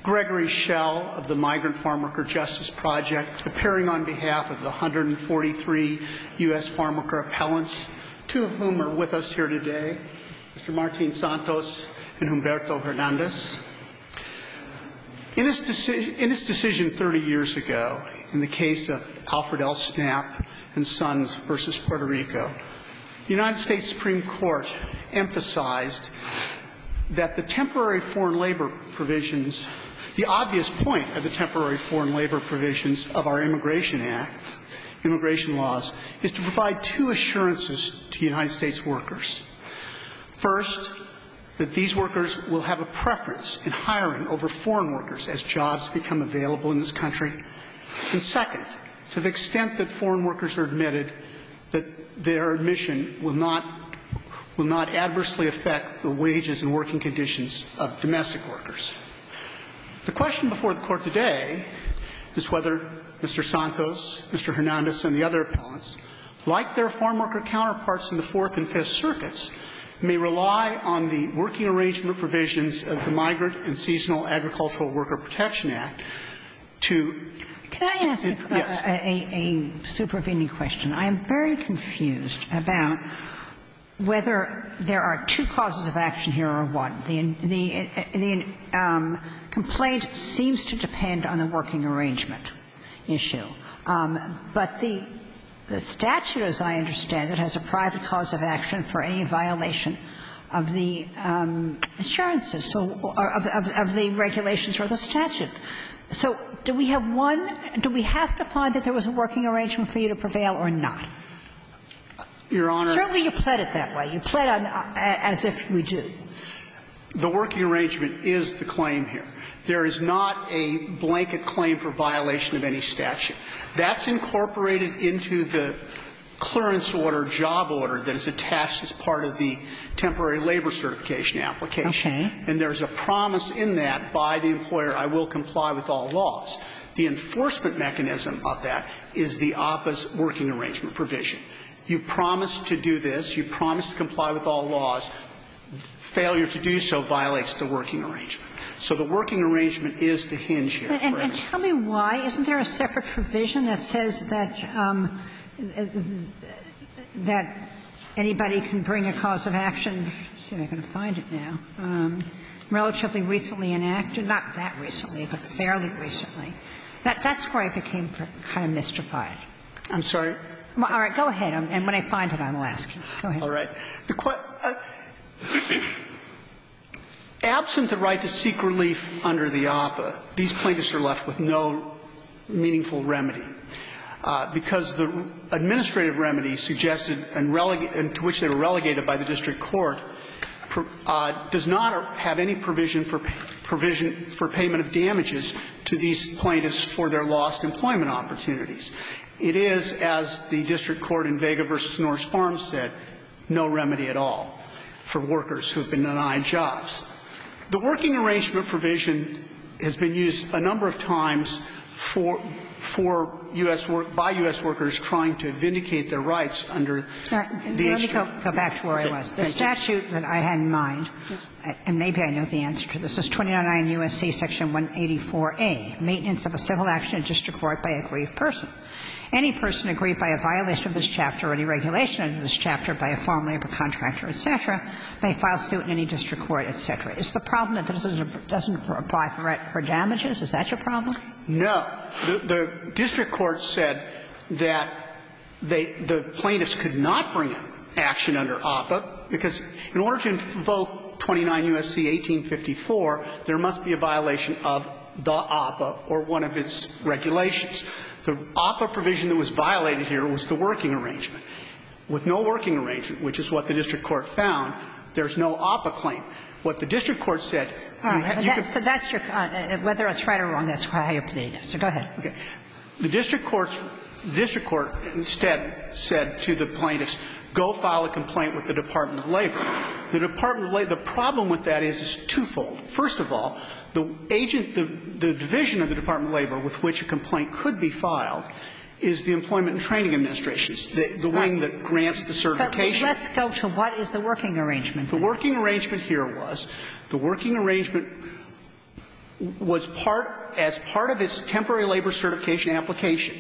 Gregory Schell of the Migrant Farm Worker Justice Project, appearing on behalf of the 143 U.S. farm worker appellants, two of whom are with us here today, Mr. Martin Santos and Humberto Hernandez. In its decision 30 years ago, in the case of Alfred L. Snapp and Sons versus Puerto Rico, the United States Supreme Court emphasized that the temporary foreign labor provisions, the obvious point of the temporary foreign labor provisions of our immigration laws, is to provide two assurances to United States workers. First, that these workers will have a preference in hiring over foreign workers as jobs become available in this country. And second, to the extent that foreign workers are admitted, that their admission will not adversely affect the wages and working conditions of domestic workers. The question before the Court today is whether Mr. Santos, Mr. Hernandez, and the other appellants, like their farm worker counterparts in the Fourth and Fifth Circuits, may rely on the working arrangement provisions of the Migrant and Seasonal Agricultural Worker Protection Act to Can I ask a supervening question? I am very confused about whether there are two causes of action here or one. The complaint seems to depend on the working arrangement issue. But the statute, as I understand it, has a private cause of action for any violation of the assurances, so of the regulations or the statute. So do we have one? Do we have to find that there was a working arrangement for you to prevail or not? Your Honor. Certainly you pled it that way. You pled as if we do. The working arrangement is the claim here. There is not a blanket claim for violation of any statute. That's incorporated into the clearance order, job order, that is attached as part of the temporary labor certification application. Okay. And there's a promise in that by the employer, I will comply with all laws. The enforcement mechanism of that is the APA's working arrangement provision. You promise to do this. You promise to comply with all laws. Failure to do so violates the working arrangement. So the working arrangement is the hinge here. And tell me why. Isn't there a separate provision that says that anybody can bring a cause of action? Let's see if I can find it now. Relatively recently enacted, not that recently, but fairly recently. That's where I became kind of mystified. I'm sorry? All right. Go ahead. And when I find it, I will ask you. Go ahead. All right. Absent the right to seek relief under the APA, these plaintiffs are left with no meaningful remedy, because the administrative remedy suggested and to which they were relegated by the district court does not have any provision for payment of damages to these plaintiffs for their lost employment opportunities. It is, as the district court in Vega versus Norris Farms said, no remedy at all for workers who have been denied jobs. The working arrangement provision has been used a number of times by U.S. workers trying to vindicate their rights under the Let me go back to where I was. The statute that I had in mind, and maybe I know the answer to this, is 29 U.S.C. Section 184A, maintenance of a civil action in district court by a aggrieved person. Any person aggrieved by a violation of this chapter or any regulation under this chapter by a farm labor contractor, et cetera, may file suit in any district court, et cetera. Is the problem that this doesn't apply for damages? Is that your problem? No. The district court said that the plaintiffs could not bring action under APA because in order to invoke 29 U.S.C. 1854, there must be a violation of the APA or one of its regulations. The APA provision that was violated here was the working arrangement. With no working arrangement, which is what the district court found, there's no APA claim. What the district court said, so that's your whether it's right or wrong, that's how you're pleading it. So go ahead. Okay. The district court instead said to the plaintiffs, go file a complaint with the Department of Labor. The problem with that is twofold. First of all, the division of the Department of Labor with which a complaint could be filed is the Employment and Training Administration, the wing that grants the certification. But let's go to what is the working arrangement. The working arrangement here was, the working arrangement was as part of its temporary labor certification application.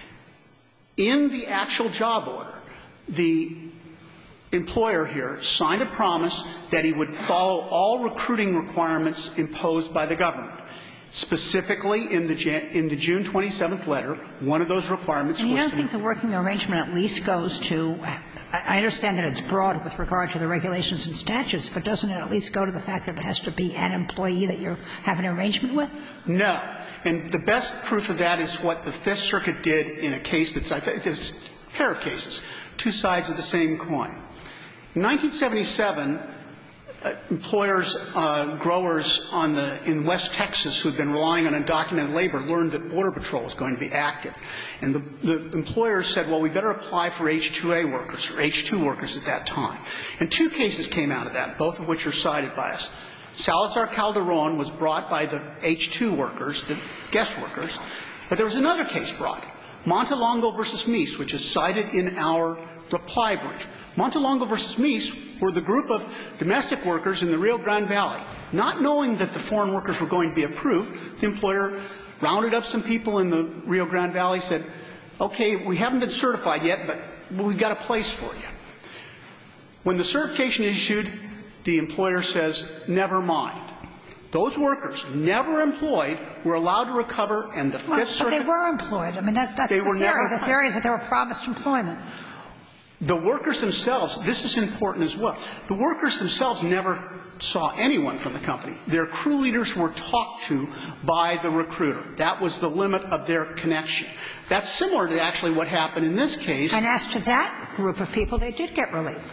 In the actual job order, the employer here signed a promise that he would follow all recruiting requirements imposed by the government. Specifically, in the June 27th letter, one of those requirements was to... You don't think the working arrangement at least goes to – I understand that it's broad with regard to the regulations and statutes, but doesn't it at least go to the fact that it has to be an employee that you have an arrangement with? No. And the best proof of that is what the Fifth Circuit did in a case that's – I think there's a pair of cases, two sides of the same coin. In 1977, employers, growers in West Texas who had been relying on undocumented labor learned that Border Patrol was going to be active. And the employers said, well, we better apply for H-2A workers, or H-2 workers at that time. And two cases came out of that, both of which are cited by us. Salazar Calderon was brought by the H-2 workers, the guest workers, but there was another case brought, Montelongo v. Meese, which is cited in our reply brief. Montelongo v. Meese were the group of domestic workers in the Rio Grande Valley. Not knowing that the foreign workers were going to be approved, the employer rounded up some people in the Rio Grande Valley, said, okay, we haven't been certified yet, but we've got a place for you. When the certification is issued, the employer says, never mind. Those workers, never employed, were allowed to recover, and the Fifth Circuit... But they were employed. I mean, that's the theory. The theory is that they were promised employment. The workers themselves, this is important as well, the workers themselves never saw anyone from the company. Their crew leaders were talked to by the recruiter. That was the limit of their connection. That's similar to actually what happened in this case. And as to that group of people, they did get relief.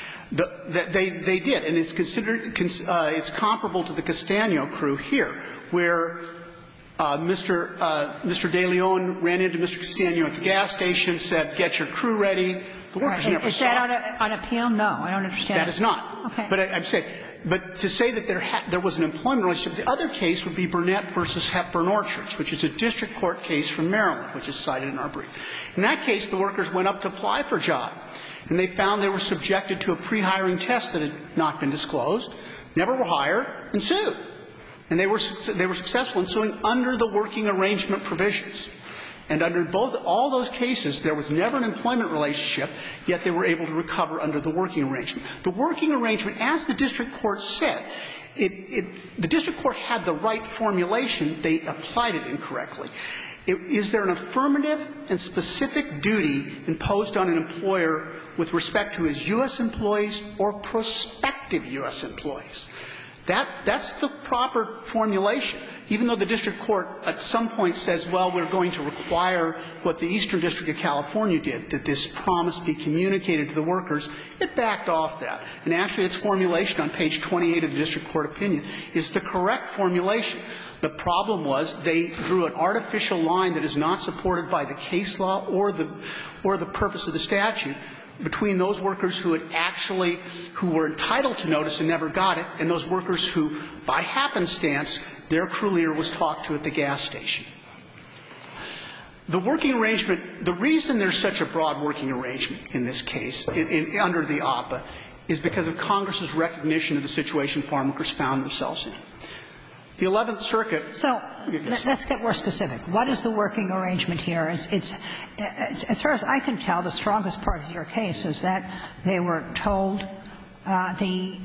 They did, and it's considered, it's comparable to the Castano crew here, where Mr. De Leon ran into Mr. Castano at the gas station, said, get your crew ready. The workers never saw it. Is that on appeal? No, I don't understand. That is not. Okay. But I'm saying, but to say that there was an employment relationship, the other case would be Burnett v. Hepburn Orchards, which is a district court case from Maryland, which is cited in our brief. In that case, the workers went up to apply for a job, and they found they were subjected to a pre-hiring test that had not been disclosed, never were hired, and sued. And they were successful in suing under the working arrangement provisions. And under all those cases, there was never an employment relationship, yet they were able to recover under the working arrangement. The working arrangement, as the district court said, the district court had the right formulation. They applied it incorrectly. Is there an affirmative and specific duty imposed on an employer with respect to his U.S. employees or prospective U.S. employees? That's the proper formulation. Even though the district court at some point says, well, we're going to require what the Eastern District of California did, that this promise be communicated to the workers, it backed off that. And actually, its formulation on page 28 of the district court opinion is the correct formulation. The problem was they drew an artificial line that is not supported by the case law or the purpose of the statute between those workers who were entitled to notice and never got it, and those workers who, by happenstance, their crew leader was talked to at the gas station. The working arrangement, the reason there's such a broad working arrangement in this case, under the APA, is because of Congress's recognition of the situation farm workers found themselves in. The 11th Circuit. So let's get more specific. What is the working arrangement here? It's as far as I can tell, the strongest part of your case is that they were told, the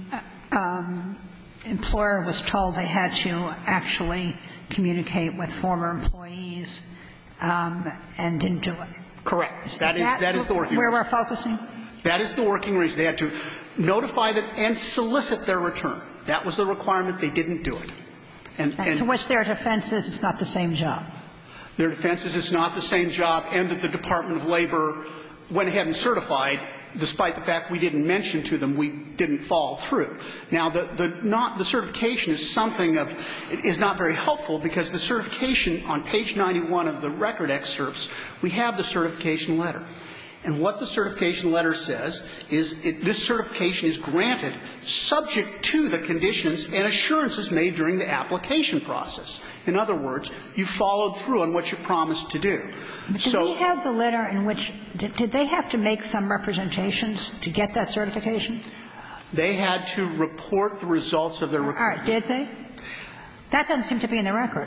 employer was told they had to actually communicate with former employees and didn't do it. Correct. That is the working arrangement. Where we're focusing? That is the working arrangement. They had to notify them and solicit their return. That was the requirement. They didn't do it. And to which their defense is it's not the same job. Their defense is it's not the same job, and that the Department of Labor went ahead and certified, despite the fact we didn't mention to them we didn't fall through. Now, the certification is something is not very helpful, because the certification on page 91 of the record excerpts, we have the certification letter. And what the certification letter says is this certification is granted subject to the conditions and assurances made during the application process. In other words, you followed through on what you promised to do. Did we have the letter in which did they have to make some representations to get that certification? They had to report the results of their report. All right. Did they? That doesn't seem to be in the record.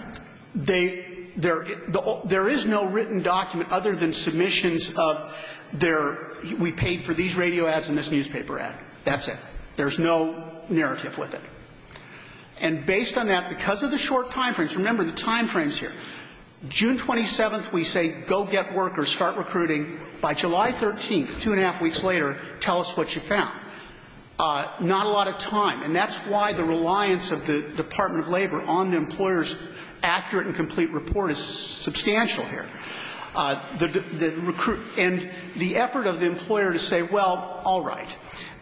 There is no written document other than submissions of we paid for these radio ads and this newspaper ad. That's it. There's no narrative with it. And based on that, because of the short time frames, remember the time frames here. June 27th, we say, go get workers, start recruiting. By July 13th, 2.5 weeks later, tell us what you found. Not a lot of time. And that's why the reliance of the Department of Labor on the employer's accurate and complete report is substantial here. And the effort of the employer to say, well, all right.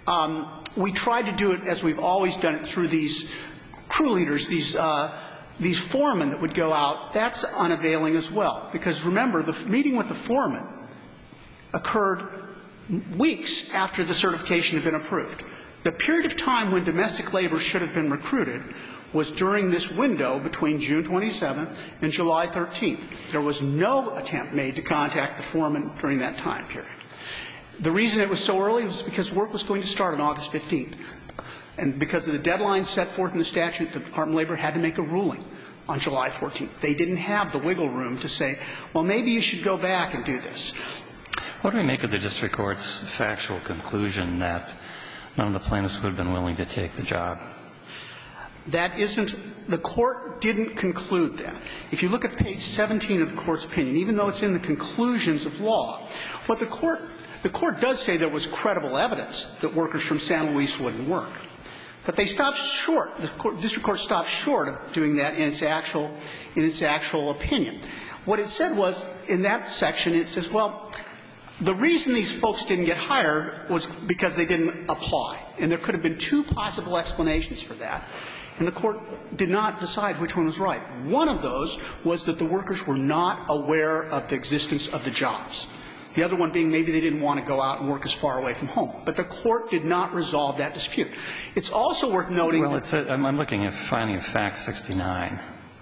We tried to do it as we've always done it through these crew leaders, these foremen that would go out. That's unavailing as well. Because remember, the meeting with the foreman occurred weeks after the certification had been approved. The period of time when domestic labor should have been recruited was during this window between June 27th and July 13th. There was no attempt made to contact the foreman during that time period. The reason it was so early was because work was going to start on August 15th. And because of the deadline set forth in the statute, the Department of Labor had to make a ruling on July 14th. They didn't have the wiggle room to say, well, maybe you should go back and do this. What do we make of the district court's factual conclusion that none of the plaintiffs would have been willing to take the job? That isn't – the court didn't conclude that. If you look at page 17 of the court's opinion, even though it's in the conclusions of law, what the court does say there was credible evidence that workers from San Luis wouldn't work. But they stopped short. The district court stopped short of doing that in its actual opinion. What it said was, in that section, it says, well, the reason these folks didn't get hired was because they didn't apply. And there could have been two possible explanations for that. And the court did not decide which one was right. One of those was that the workers were not aware of the existence of the jobs. The other one being maybe they didn't want to go out and work as far away from home. But the court did not resolve that dispute. It's also worth noting that – Well, it said – I'm looking at finding of fact 69.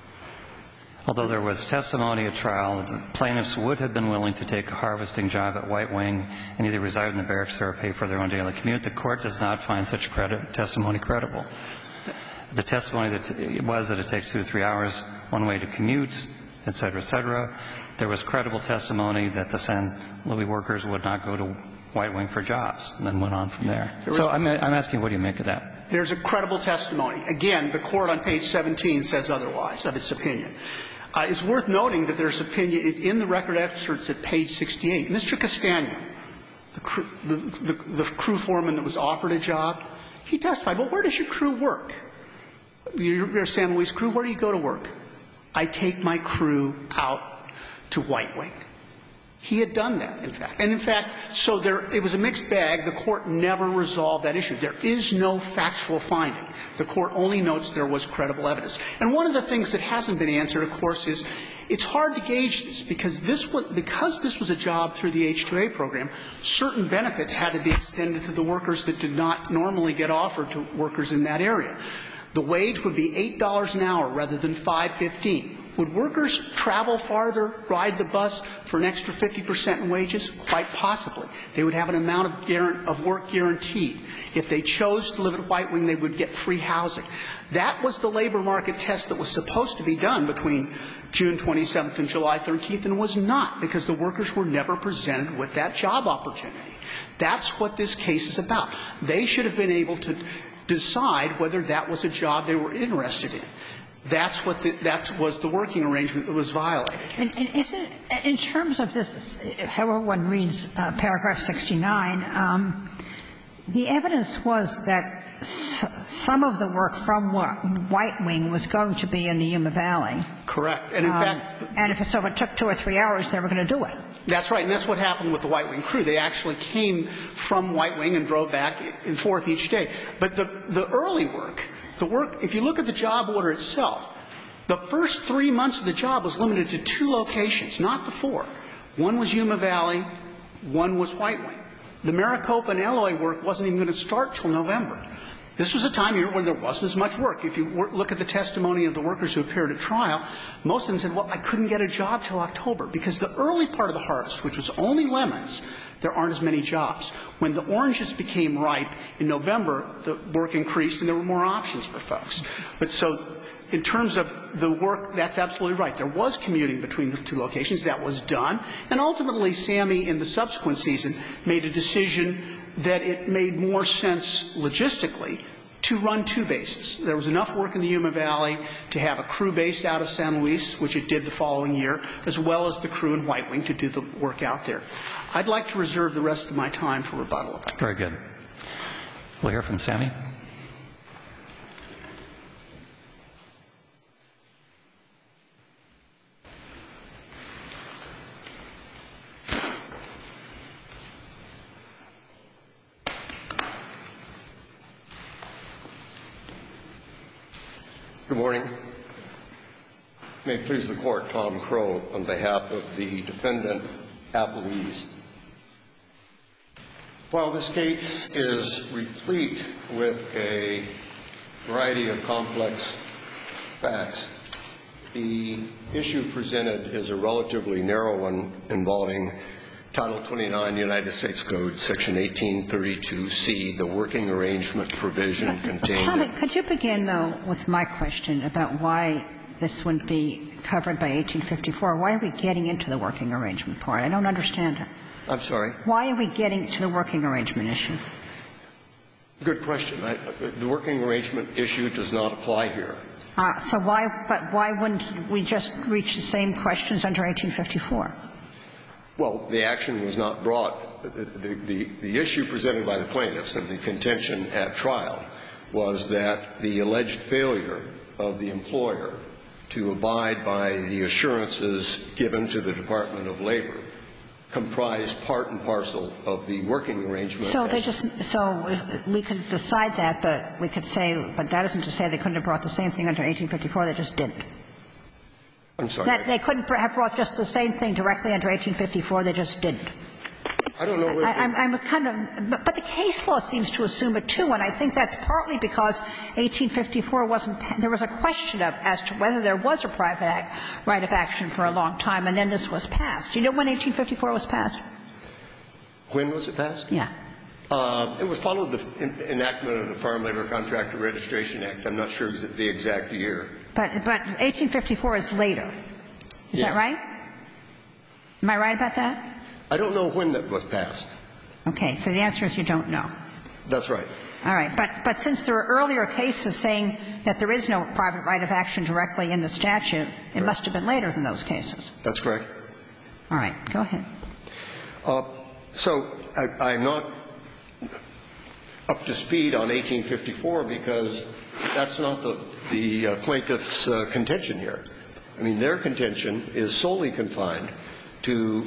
Although there was testimony at trial that the plaintiffs would have been willing to take a harvesting job at White Wing and either reside in the barracks or pay for their own daily commute, the court does not find such testimony credible. The testimony was that it takes 2 to 3 hours one way to commute, et cetera, et cetera. There was credible testimony that the San Luis workers would not go to White Wing for jobs, and then went on from there. So I'm asking, what do you make of that? There's a credible testimony. Again, the court on page 17 says otherwise of its opinion. It's worth noting that there's opinion in the record excerpts at page 68. Mr. Castagno, the crew foreman that was offered a job, he testified, well, where does your crew work? You're a San Luis crew. Where do you go to work? I take my crew out to White Wing. He had done that, in fact. And, in fact, so it was a mixed bag. The court never resolved that issue. There is no factual finding. The court only notes there was credible evidence. And one of the things that hasn't been answered, of course, is it's hard to gauge this because this was a job through the H-2A program, certain benefits had to be extended to the workers that did not normally get offered to workers in that area. The wage would be $8 an hour rather than $5.15. Would workers travel farther, ride the bus for an extra 50% in wages? Quite possibly. They would have an amount of work guaranteed. If they chose to live at White Wing, they would get free housing. That was the labor market test that was supposed to be done between June 27th and July 13th and was not because the workers were never presented with that job opportunity. That's what this case is about. They should have been able to decide whether that was a job they were interested in. That was the working arrangement that was violated. And isn't – in terms of this, however one reads paragraph 69, the evidence was that some of the work from White Wing was going to be in the Yuma Valley. Correct. And, in fact – and if it took 2 or 3 hours, they were going to do it. That's right. And that's what happened with the White Wing crew. They actually came from White Wing and drove back and forth each day. But the early work – the work, if you look at the job order itself, the first 3 months of the job was limited to 2 locations, not the 4. One was Yuma Valley, one was White Wing. The Maricopa and Eloy work wasn't even going to start until November. This was a time here when there wasn't as much work. If you look at the testimony of the workers who appeared at trial, most of them said, well, I couldn't get a job till October because the early part of the harvest, which was only lemons, there aren't as many jobs. When the oranges became ripe in November, the work increased and there were more options for folks. But so in terms of the work, that's absolutely right. There was commuting between the two locations. That was done. And ultimately, Sammy, in the subsequent season, made a decision that it made more sense logistically to run two bases. There was enough work in the Yuma Valley to have a crew based out of San Luis, which it did the following year, as well as the crew in White Wing to do the work out there. I'd like to reserve the rest of my time for rebuttal. If I can. Very good. We'll hear from Sammy. Good morning. May it please the Court, Tom Crow, on behalf of the defendant, Appellees. While this case is replete with a variety of complex facts, the issue presented is a relatively narrow one involving Title 29 United States Code, Section 1832C, the working arrangement provision contained. Tommy, could you begin, though, with my question about why this wouldn't be covered by 1854? Why are we getting into the working arrangement part? I don't understand it. I'm sorry? Why are we getting to the working arrangement issue? Good question. The working arrangement issue does not apply here. So why wouldn't we just reach the same questions under 1854? Well, the action was not brought. The issue presented by the plaintiffs and the contention at trial was that the alleged failure of the employer to abide by the assurances given to the Department of Labor comprised part and parcel of the working arrangement. So we could decide that, but we could say, but that isn't to say they couldn't have brought the same thing under 1854. They just didn't. I'm sorry? That they couldn't have brought just the same thing directly under 1854. They just didn't. I don't know. I'm kind of – but the case law seems to assume it, too, and I think that's partly because 1854 wasn't – there was a question as to whether there was a private right of action for a long time, and then this was passed. Do you know when 1854 was passed? When was it passed? Yeah. It was followed the enactment of the Farm Labor Contractor Registration Act. I'm not sure the exact year. But 1854 is later. Is that right? Am I right about that? I don't know when that was passed. Okay. So the answer is you don't know. That's right. All right. But since there are earlier cases saying that there is no private right of action directly in the statute, it must have been later than those cases. That's correct. All right. Go ahead. So I'm not up to speed on 1854 because that's not the plaintiff's contention here. I mean, their contention is solely confined to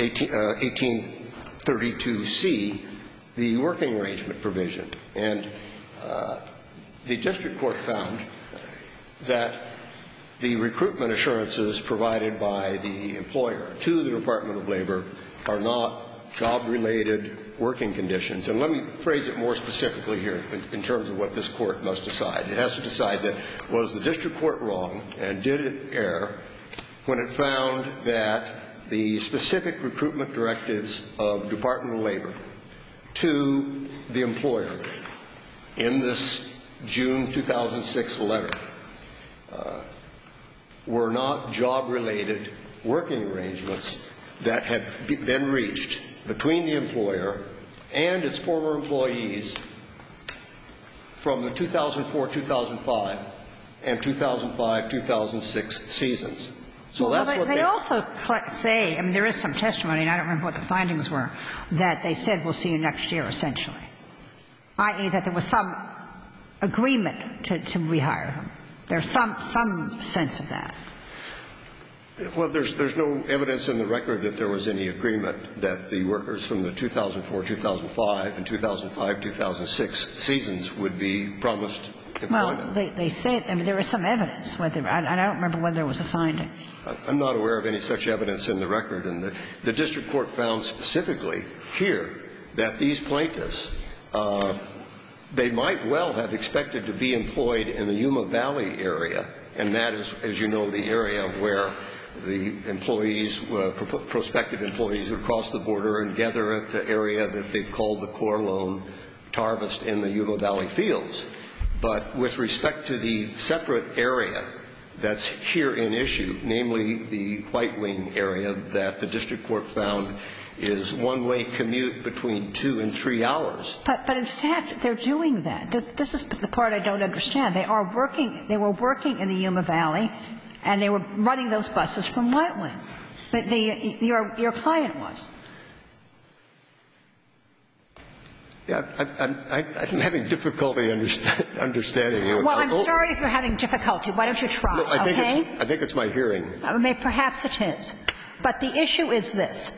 1832C, the working arrangement provision. And the district court found that the recruitment assurances provided by the employer to the Department of Labor are not job-related working conditions. And let me phrase it more specifically here in terms of what this Court must decide. It has to decide that was the district court wrong and did it err when it found that the specific recruitment directives of Department of Labor to the employer in this June 2006 letter were not job-related working arrangements that had been reached between the employer and its former employees from the 2004-2005 and 2005-2006 seasons. So that's what they also say, I mean, there is some testimony, and I don't remember what the findings were, that they said we'll see you next year, essentially, i.e., that there was some agreement to rehire them. There's some sense of that. Well, there's no evidence in the record that there was any agreement that the workers from the 2004-2005 and 2005-2006 seasons would be promised employment. Well, they say, I mean, there is some evidence. I don't remember whether there was a finding. I'm not aware of any such evidence in the record. And the district court found specifically here that these plaintiffs, they might well have expected to be employed in the Yuma Valley area, and that is, as you know, the area where the employees, prospective employees, would cross the border and gather at the area that they've called the Corlone Tarvest in the Yuma Valley fields. But with respect to the separate area that's here in issue, namely the White Wing area that the district court found is one-way commute between 2 and 3 hours. But in fact, they're doing that. This is the part I don't understand. They were working in the Yuma Valley, and they were running those buses from White Wing. But your client was. Yeah, I'm having difficulty understanding you. Well, I'm sorry if you're having difficulty. Why don't you try, no, okay? I think it's my hearing. Perhaps it is. But the issue is this.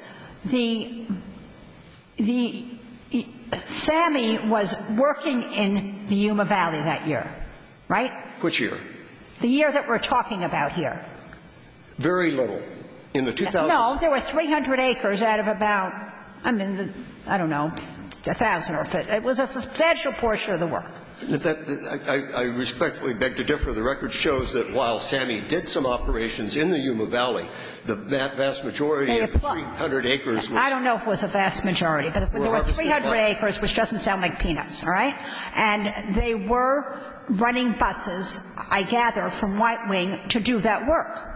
Sammy was working in the Yuma Valley that year, right? Which year? The year that we're talking about here. Very little. In the 2000s? No, there were 300 acres out of about, I don't know, 1,000 or so. It was a substantial portion of the work. I respectfully beg to differ. The record shows that while Sammy did some operations in the Yuma Valley, the vast majority of the 300 acres was... I don't know if it was a vast majority, but there were 300 acres, which doesn't sound like peanuts, all right? And they were running buses, I gather, from White Wing to do that work.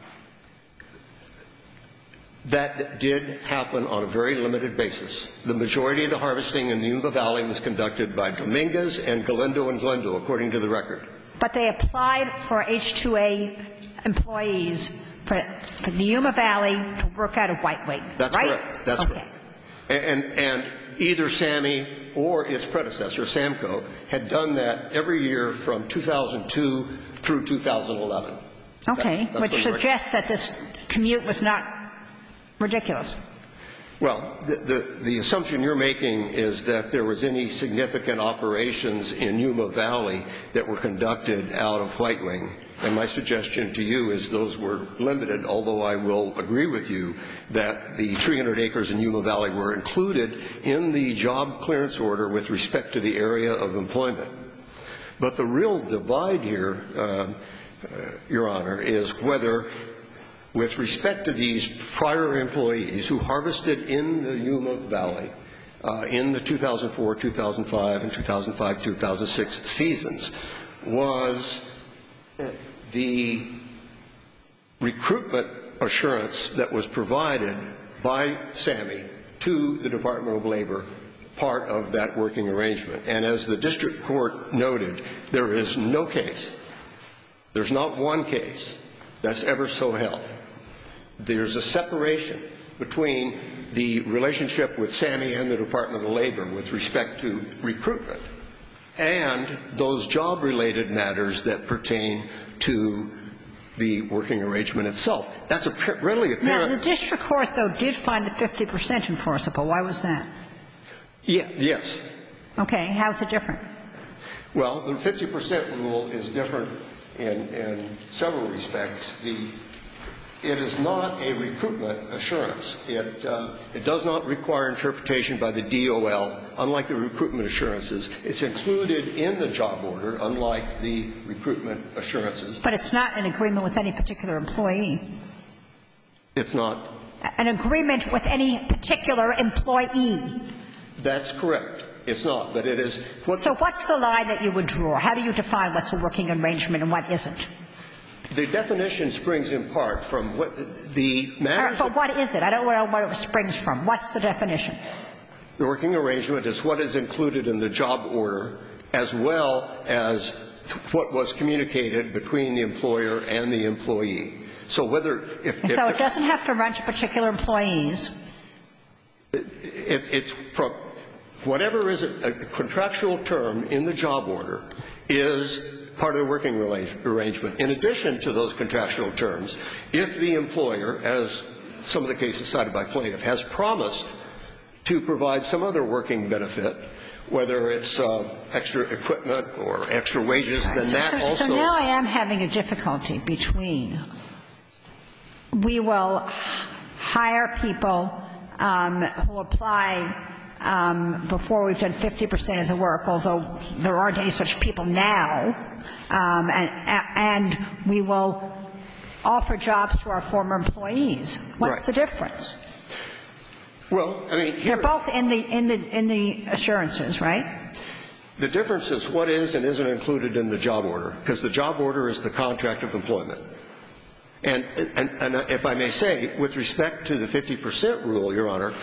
That did happen on a very limited basis. The majority of the harvesting in the Yuma Valley was conducted by Dominguez and Galindo and Glendo, according to the record. But they applied for H-2A employees for the Yuma Valley to work out of White Wing, That's right? correct. That's correct. And either Sammy or its predecessor, Samco, had done that every year from 2002 through 2011. Okay, which suggests that this commute was not ridiculous. Well, the assumption you're making is that there was any significant operations in Yuma Valley that were conducted out of White Wing. And my suggestion to you is those were limited, although I will agree with you that the 300 acres in Yuma Valley were included in the job clearance order with respect to the area of employment. But the real divide here, Your Honor, is whether with respect to these prior employees who harvested in the Yuma Valley in the 2004, 2005, and 2005-2006 seasons, was the recruitment assurance that was provided by Sammy to the Department of Labor part of that working arrangement. And as the district court noted, there is no case, there's not one case that's ever so held. There's a separation between the relationship with Sammy and the Department of Labor with respect to recruitment and those job-related matters that pertain to the working arrangement itself. That's really apparent. Now, the district court, though, did find the 50% enforceable. Why was that? Yes. Okay. How's it different? Well, the 50% rule is different in several respects. It is not a recruitment assurance. It does not require interpretation by the DOL, unlike the recruitment assurances. It's included in the job order, unlike the recruitment assurances. But it's not an agreement with any particular employee. It's not. An agreement with any particular employee. That's correct. It's not. But it is. So what's the line that you would draw? How do you define what's a working arrangement and what isn't? The definition springs in part from what the matters. But what is it? I don't know what it springs from. What's the definition? The working arrangement is what is included in the job order as well as what was communicated between the employer and the employee. So whether if so it doesn't have to run to particular employees. It's from whatever is a contractual term in the job order is part of the working arrangement. In addition to those contractual terms, if the employer, as some of the cases cited by plaintiff, has promised to provide some other working benefit, whether it's extra equipment or extra wages, then that also. So now I am having a difficulty between we will hire people who apply before we've done 50% of the work, although there aren't any such people now, and we will offer jobs to our former employees. What's the difference? Well, I mean, they're both in the assurances, right? The difference is what is and isn't included in the job order, because the job order is the contract of employment. And if I may say, with respect to the 50% rule, Your Honor,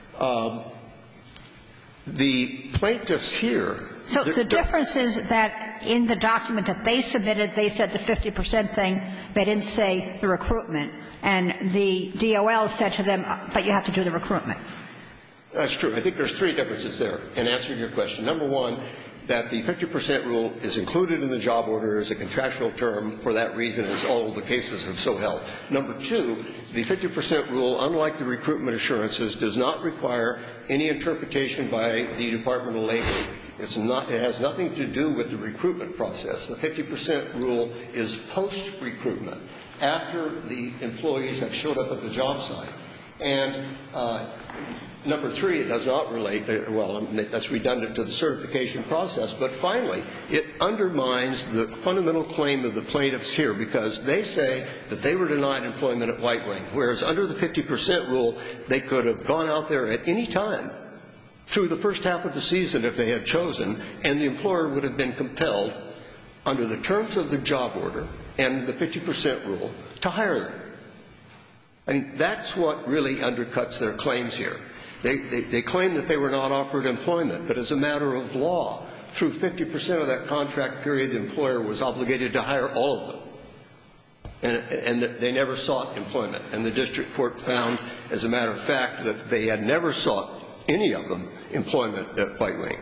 the plaintiffs here. So the difference is that in the document that they submitted, they said the 50% thing. They didn't say the recruitment. And the DOL said to them, but you have to do the recruitment. That's true. I think there's three differences there in answering your question. Number one, that the 50% rule is included in the job order as a contractual term for that reason, as all of the cases have so held. Number two, the 50% rule, unlike the recruitment assurances, does not require any interpretation by the Department of Labor. It has nothing to do with the recruitment process. The 50% rule is post-recruitment, after the employees have showed up at the job site. And number three, it does not relate, well, that's redundant to the certification process, but finally, it undermines the fundamental claim of the plaintiffs here, because they say that they were denied employment at White Wing, whereas under the 50% rule, they could have gone out there at any time through the first half of the season if they had chosen, and the employer would have been compelled, under the terms of the job order and the 50% rule, to hire them. I mean, that's what really undercuts their claims here. They claim that they were not offered employment, but as a matter of law, through 50% of that contract period, the employer was obligated to hire all of them. And they never sought employment. And the district court found, as a matter of fact, that they had never sought any of them employment at White Wing.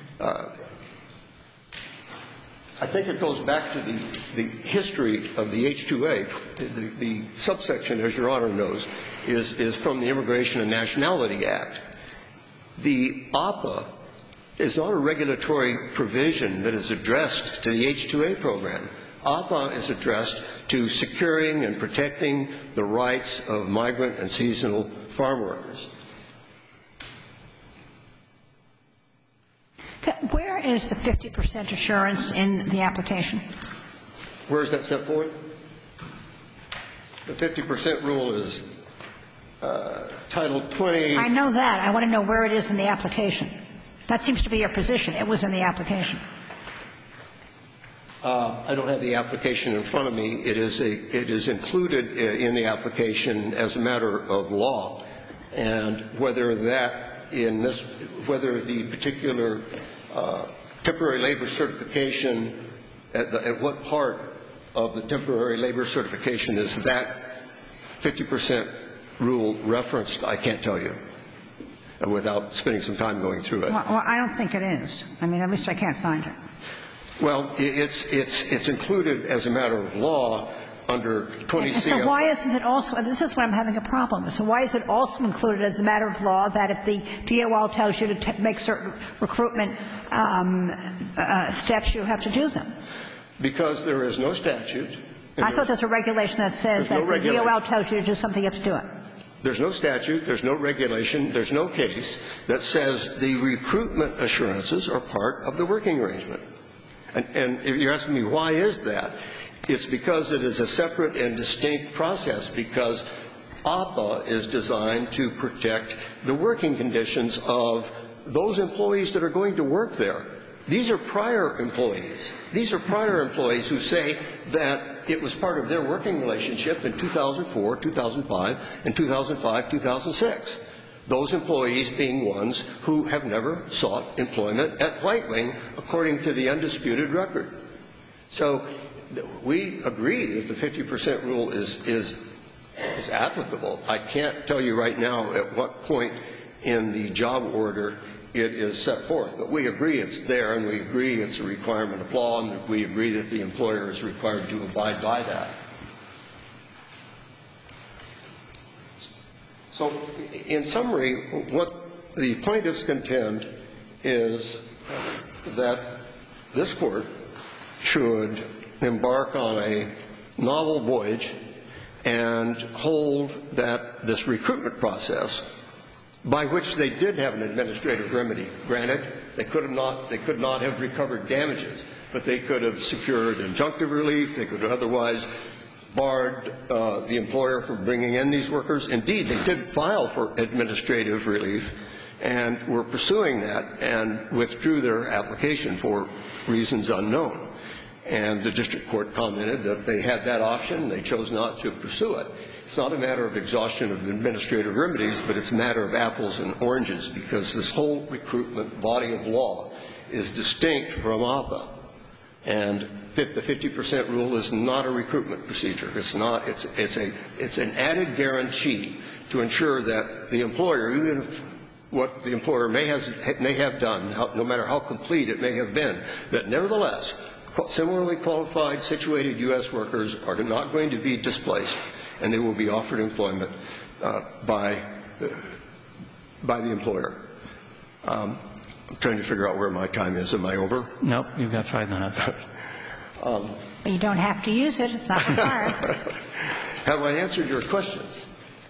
I think it goes back to the history of the H-2A. The subsection, as Your Honor knows, is from the Immigration and Nationality Act. The APA is not a regulatory provision that is addressed to the H-2A program. APA is addressed to securing and protecting the rights of migrant and seasonal farm workers. Where is the 50% assurance in the application? Where is that set forth? The 50% rule is Title 20. I know that. I want to know where it is in the application. That seems to be your position. It was in the application. I don't have the application in front of me. It is included in the application as a matter of law, and whether the particular temporary labor certification, at what part of the temporary labor certification is that 50% rule referenced, I can't tell you without spending some time going through it. Well, I don't think it is. I mean, at least I can't find it. Well, it's included as a matter of law under 20 CFR. So why isn't it also, and this is where I'm having a problem, so why is it also included as a matter of law that if the DOL tells you to make certain recruitment steps, you have to do them? Because there is no statute. I thought there's a regulation that says that if the DOL tells you to do something, you have to do it. There's no statute, there's no regulation, there's no case that says the recruitment assurances are part of the working arrangement. And if you're asking me why is that, it's because it is a separate and distinct process, because APA is designed to protect the working conditions of those employees that are going to work there. These are prior employees. These are prior employees who say that it was part of their working relationship in 2004, 2005, and 2005, 2006. Those employees being ones who have never sought employment at White Wing, according to the undisputed record. So we agree that the 50% rule is applicable. I can't tell you right now at what point in the job order it is set forth, but we agree it's there, and we agree it's a requirement of law, and we agree that the employer is required to abide by that. So in summary, what the plaintiffs contend is that this Court should embark on a novel voyage and hold that this recruitment process, by which they did have an administrative remedy. Granted, they could not have recovered damages, but they could have secured injunctive relief. They could have otherwise barred the employer from bringing in these workers. Indeed, they did file for administrative relief and were pursuing that and withdrew their application for reasons unknown. And the district court commented that they had that option. They chose not to pursue it. It's not a matter of exhaustion of administrative remedies, but it's a matter of apples and oranges, because this whole recruitment body of law is distinct from APA. And the 50% rule is not a recruitment procedure. It's not. It's an added guarantee to ensure that the employer, even if what the employer may have done, no matter how complete it may have been, that nevertheless, similarly qualified, situated U.S. workers are not going to be displaced, and they will be offered employment by the employer. I'm trying to figure out where my time is. Am I over? Nope, you've got 5 minutes. You don't have to use it. It's not required. Have I answered your questions?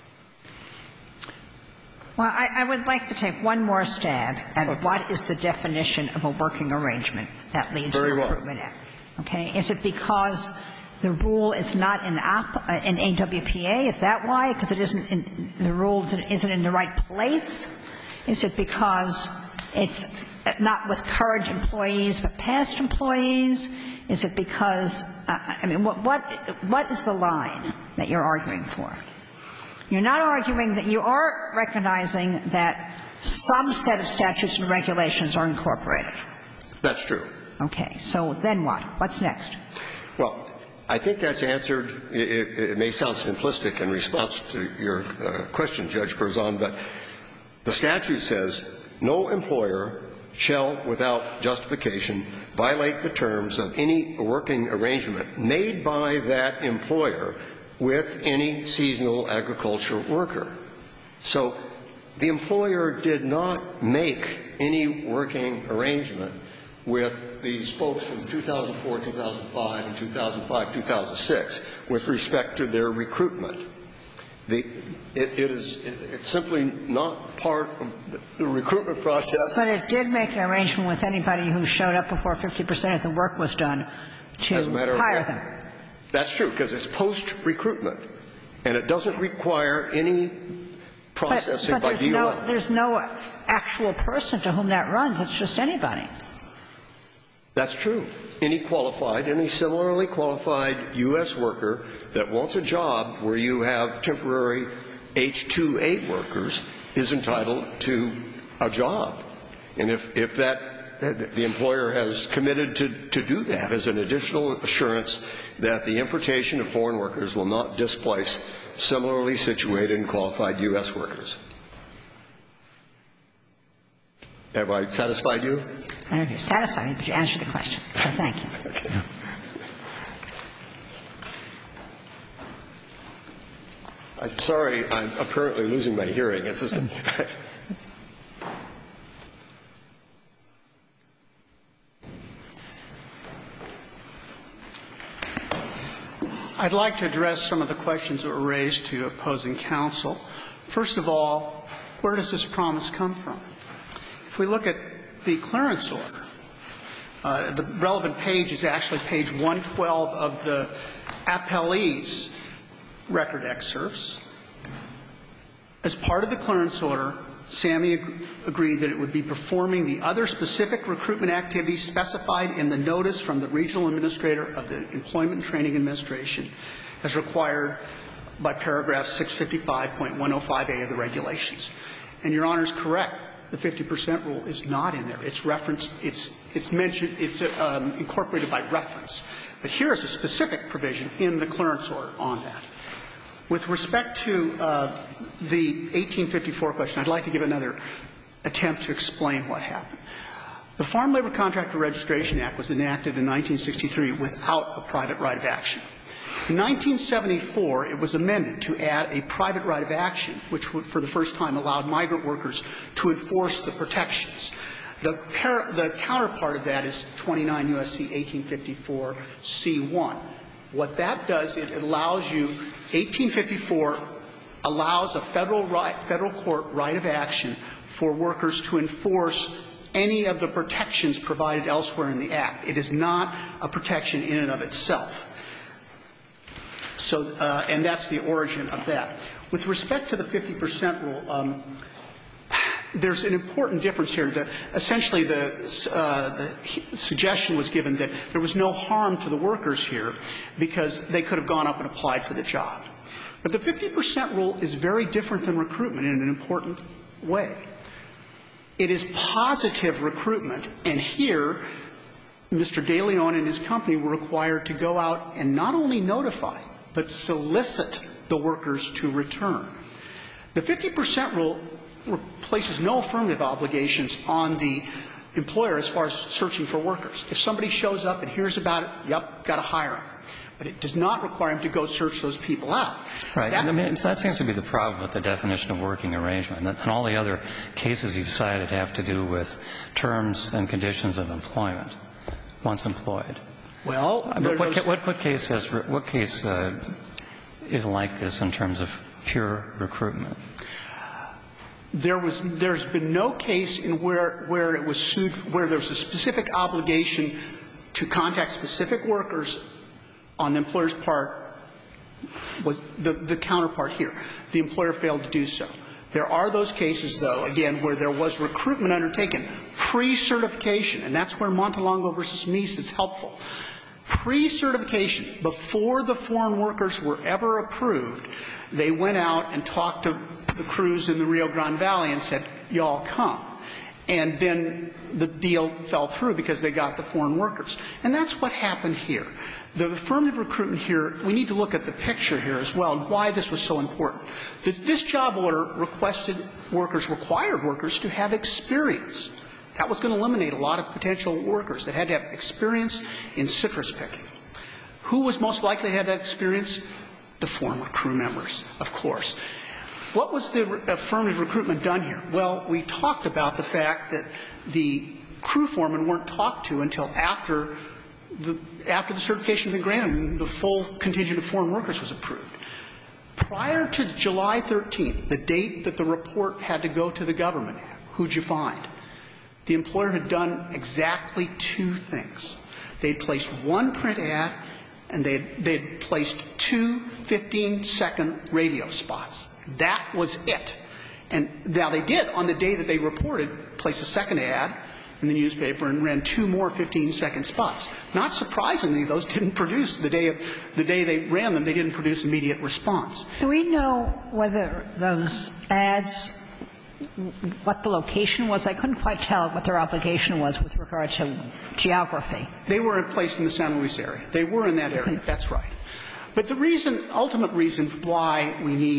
Well, I would like to take one more stab at what is the definition of a working arrangement that leads to Recruitment Act. Okay? Is it because the rule is not in AWPA? Is that why? Because it isn't in the rules, it isn't in the right place? Is it because it's not with current employees but past employees? Is it because I mean, what is the line that you're arguing for? You're not arguing that you are recognizing that some set of statutes and regulations are incorporated. That's true. Okay. So then what? What's next? Well, I think that's answered. It may sound simplistic in response to your question, Judge Berzon, but the statute says no employer shall, without justification, violate the terms of any working arrangement made by that employer with any seasonal agricultural worker. So the employer did not make any working arrangement with these folks from 2004, 2005, and 2005, 2006 with respect to their recruitment. It's simply not part of the recruitment process. But it did make an arrangement with anybody who showed up before 50% of the work was done to hire them. That's true, because it's post-recruitment, and it doesn't require any processing by DOL. But there's no actual person to whom that runs. It's just anybody. That's true. Any similarly qualified U.S. worker that wants a job where you have temporary H-2A workers is entitled to a job. And if the employer has committed to do that as an additional assurance that the importation of foreign workers will not displace similarly situated and qualified U.S. workers. Have I satisfied you? I don't know if you're satisfied, but you answered the question. So thank you. Okay. I'm sorry. I'm apparently losing my hearing. It's just I'd like to address some of the questions that were raised to opposing counsel. First of all, where does this promise come from? If we look at the clearance order, the relevant page is actually page 112 of the appellee's record excerpts. As part of the clearance order, SAMI agreed that it would be performing the other specific recruitment activities specified in the notice from the regional administrator of the Employment and Training Administration as required by paragraph 655.105A of the regulations. And Your Honor is correct. The 50% rule is not in there. It's referenced. It's mentioned. It's incorporated by reference. But here is a specific provision in the clearance order on that. With respect to the 1854 question, I'd like to give another attempt to explain what happened. The Farm Labor Contractor Registration Act was enacted in 1963 without a private right of action. In 1974, it was amended to add a private right of action, which for the first time allowed migrant workers to enforce the protections. The counterpart of that is 29 U.S.C. 1854 C1. What that does, it allows you, 1854 allows a federal court right of action for workers to enforce any of the protections provided elsewhere in the Act. It is not a protection in and of itself. So, and that's the origin of that. With respect to the 50% rule, there's an important difference here. Essentially, the suggestion was given that there was no harm to the workers here because they could have gone up and applied for the job. But the 50% rule is very different than recruitment in an important way. It is positive recruitment, and here Mr. De Leon and his company were required to go out and not only notify, but solicit the workers to return. The 50% rule places no affirmative obligations on the employer as far as searching for workers. If somebody shows up and hears about it, yep, got to hire them. But it does not require him to go search those people out. Right. That seems to be the problem with the definition of working arrangement. And all the other cases you've cited have to do with terms and conditions of employment once employed. Well, what case is like this in terms of pure recruitment? There's been no case in where it was sued, where there was a specific obligation to contact specific workers on the employer's part, was the counterpart here. The employer failed to do so. There are those cases, though, again, where there was recruitment undertaken, pre-certification, and that's where Montelongo versus Meese is helpful. Pre-certification, before the foreign workers were ever approved, they went out and talked to the crews in the Rio Grande Valley and said, y'all come. And then the deal fell through because they got the foreign workers. And that's what happened here. The affirmative recruitment here, we need to look at the picture here as well and why this was so important. This job order required workers to have experience. That was going to eliminate a lot of potential workers that had to have experience in citrus picking. Who was most likely to have that experience? The former crew members, of course. What was the affirmative recruitment done here? Well, we talked about the fact that the crew foremen weren't talked to until after the certification had been granted and the full contingent of foreign workers was approved. Prior to July 13th, the date that the report had to go to the government, who'd you find? The employer had done exactly two things. They'd placed one print ad and they'd placed two 15-second radio spots. That was it. And now they did, on the day that they reported, place a second ad in the newspaper and ran two more 15-second spots. Not surprisingly, those didn't produce, the day they ran them, they didn't produce immediate response. Do we know whether those ads, what the location was? I couldn't quite tell what their obligation was with regard to geography. They were placed in the San Luis area. They were in that area. That's right. But the reason, ultimate reason why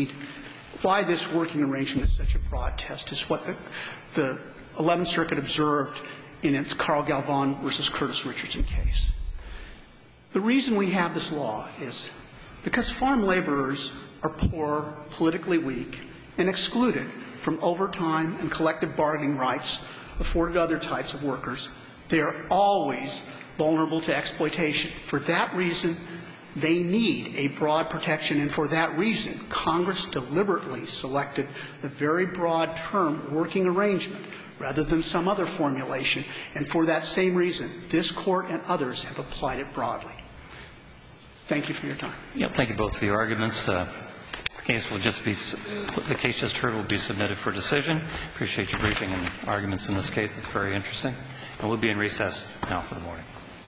this working arrangement is such a broad test is what the 11th Circuit observed in its Carl Galvan versus Curtis Richardson case. The reason we have this law is because farm laborers are poor, politically weak, and excluded from overtime and collective bargaining rights afforded to other types of workers. They are always vulnerable to exploitation. For that reason, they need a broad protection, and for that reason, Congress deliberately selected the very broad term working arrangement rather than some other formulation. And for that same reason, this Court and others have applied it broadly. Thank you for your time. Yeah, thank you both for your arguments. The case just heard will be submitted for decision. Appreciate your briefing and arguments in this case. It's very interesting. And we'll be in recess now for the morning.